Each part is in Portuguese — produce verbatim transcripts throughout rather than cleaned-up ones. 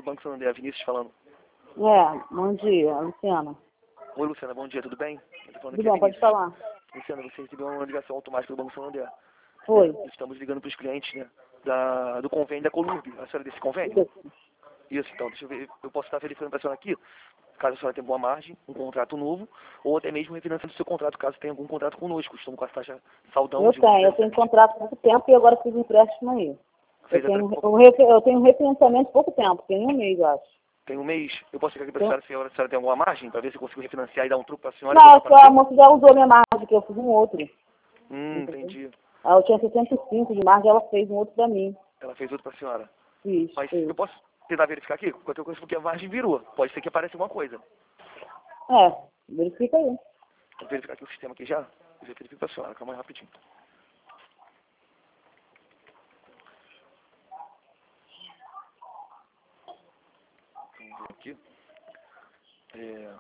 Banco Santander, Vinícius falando. É, bom dia, Luciana. Oi, Luciana, bom dia, tudo bem? Eu tô falando Tudo aqui, bom, pode falar. Luciana, você recebeu uma ligação automática do Banco Santander. Foi. Né? Estamos ligando para os clientes, né, da, do convênio da Colurb. A senhora é desse convênio? Isso. Isso, então, deixa eu ver. Eu posso estar verificando para a senhora aqui, caso a senhora tenha boa margem, um contrato novo, ou até mesmo refinanciando o seu contrato, caso tenha algum contrato conosco. Estamos com a taxa saudão Eu de tenho, eu tenho contrato há pouco tempo e agora fiz empréstimo aí. Eu Fez a tenho, tra- um refi- eu tenho um refinanciamento há pouco tempo, tem um mês, eu acho. Tem um mês. Eu posso chegar aqui para a Tem- senhora, se a senhora, se a senhora tem alguma margem, para ver se eu consigo refinanciar e dar um truque para a senhora. Não, e só passar a para moça já usou minha margem, que eu fiz um outro. Hum, Entendeu? entendi. Ah, eu tinha sessenta e cinco de margem, ela fez um outro pra mim. Ela fez outro para a senhora. Fiz, Mas fiz. eu posso tentar verificar aqui? Qualquer coisa, porque a margem virou. Pode ser que apareça alguma coisa. É, verifica aí. Vou verificar aqui o sistema aqui já. Eu já verifico para a senhora, calma aí rapidinho. Vamos ver aqui. É...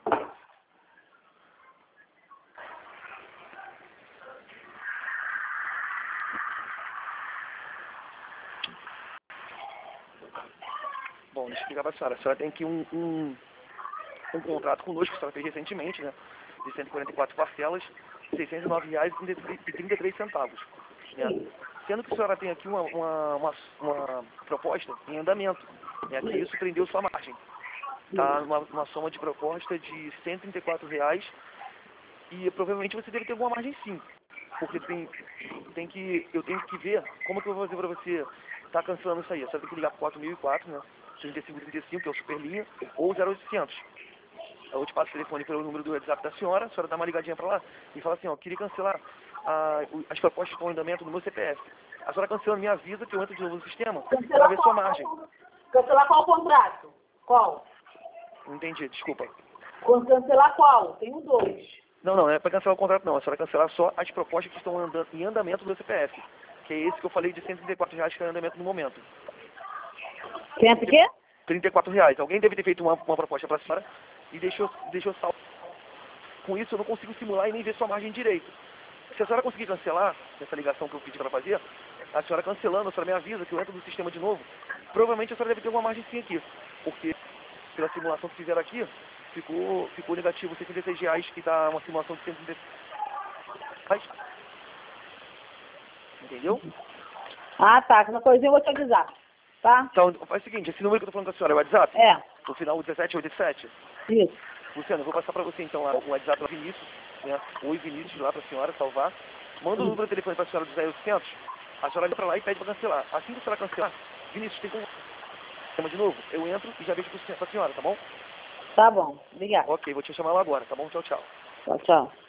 Bom, deixa eu explicar para a senhora. A senhora tem aqui um, um, um contrato conosco, que a senhora fez recentemente, né? De cento e quarenta e quatro parcelas, seiscentos e nove reais e trinta e três centavos. Né? Sendo que a senhora tem aqui uma, uma, uma, uma proposta em andamento. Né? Que isso prendeu sua margem. Tá uma, uma soma de proposta de cento e trinta e quatro reais e provavelmente você deve ter alguma margem sim. Porque tem, tem que, eu tenho que ver como que eu vou fazer para você estar cancelando isso aí. Você tem que ligar para quatro mil e quatro, né? trinta e cinco trinta e cinco, que é o Superlinha, ou zero oitocentos. Eu te passo o telefone pelo número do WhatsApp da senhora, a senhora dá uma ligadinha para lá e fala assim, ó, queria cancelar a, o- as propostas que estão em andamento no meu C P F. A senhora cancelando me avisa que eu entro de novo no sistema para Cancelar ver qual, sua margem. cancelar qual contrato? Qual? Não entendi, desculpa. Cancelar qual? Tenho dois. Não, não, não é para cancelar o contrato não, é só cancelar só as propostas que estão andando, em andamento do C P F, que é esse que eu falei de cento e trinta e quatro reais que está em andamento no momento. Cento o quê? trinta e quatro reais. Alguém deve ter feito uma, uma proposta para a senhora e deixou, deixou salvo. Com isso eu não consigo simular e nem ver sua margem direito. Se a senhora conseguir cancelar essa ligação que eu pedi para fazer, a senhora cancelando, a senhora me avisa que eu entro no sistema de novo, provavelmente a senhora deve ter uma margem sim aqui, porque pela simulação que fizeram aqui, ficou, ficou negativo setenta e seis reais, que está uma simulação de cento e trinta reais. Entendeu? Ah, tá. Qualquer coisinha eu vou te avisar. Tá? Então, faz o seguinte, esse número que eu tô falando com a senhora é o WhatsApp? É. No final, dezessete oitenta e sete. Isso. Luciano, eu vou passar para você então lá, o WhatsApp do Vinícius, né? Oi Vinícius, lá para a senhora salvar. Manda o número do telefone para a senhora do zero oitocentos, a senhora liga para lá e pede para cancelar. Assim que a senhora cancelar, Vinícius, tem como chama de novo? Eu entro e já vejo para a senhora, tá bom? Tá bom. Obrigada. Ok, vou te chamar lá agora, tá bom? Tchau, tchau. Tchau, tchau.